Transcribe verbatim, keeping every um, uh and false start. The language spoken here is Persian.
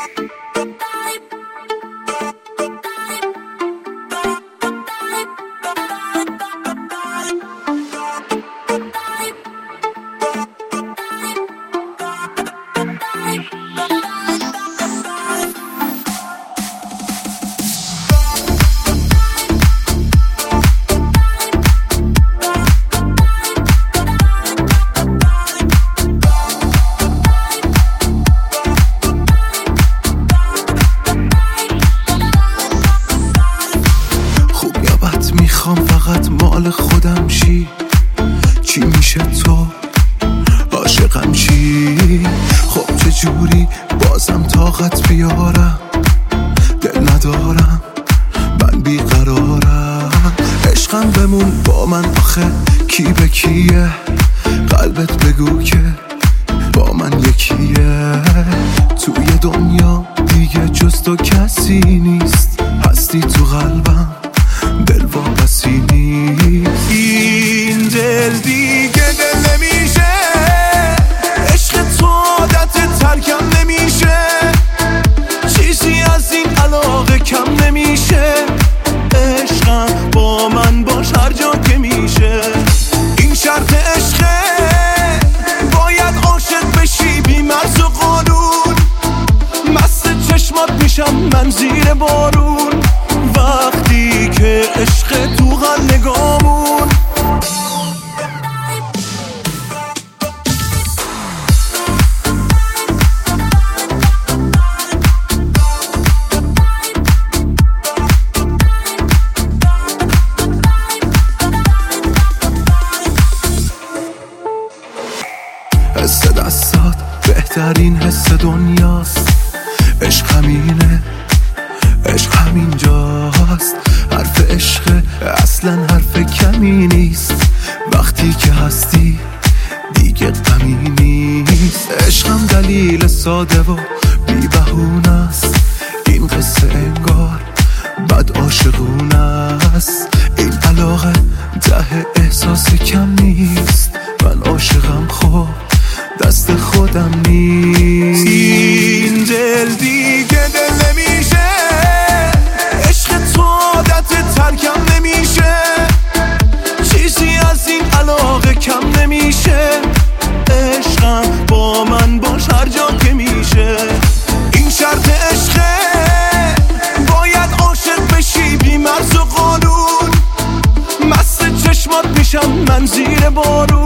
میخوام فقط مال خودم شی، چی میشه تو عاشقم شی؟ خب چجوری بازم طاقت بیارم، دل ندارم من بیقرارم. عشقم بمون با من آخه کی به کیه، قلبت بگو که با من یکیه. توی دنیا دیگه جز تو کسی نیست، هستی تو قلبم دل واپسی نیست. این دل دیگه دل نمیشه، عشق تو عادت ترکم نمیشه، چیزی از این علاقه کم نمیشه. عشقم با من باش هر جا که میشه، این شرط عشقه باید عاشق بشی بی مرز و قانون. مست چشمات میشم من زیر بارون، وقتی که عشق تو غم نگامون. حس دستات بهترین حس دنیاست، عشق همینه، عشق همینجاست. حرف عشق اصلا حرف کمی نیست، وقتی که هستی دیگه غمی نیست. عشقم دلیل ساده و بی بهونه است، این قصه انگار بد عاشقونه است. این علاقه ته احساس کم نیست، من عاشقم خب دست خودم نیست. این دل دیگه دل نمیشه، عشق تو عادت ترکم نمیشه، چیزی از این علاقه کم نمیشه. عشقم با من باش هر جا که میشه، این شرط عشقه باید عاشق بشی بی مرز و قانون. مست چشمات میشم من زیر بارون،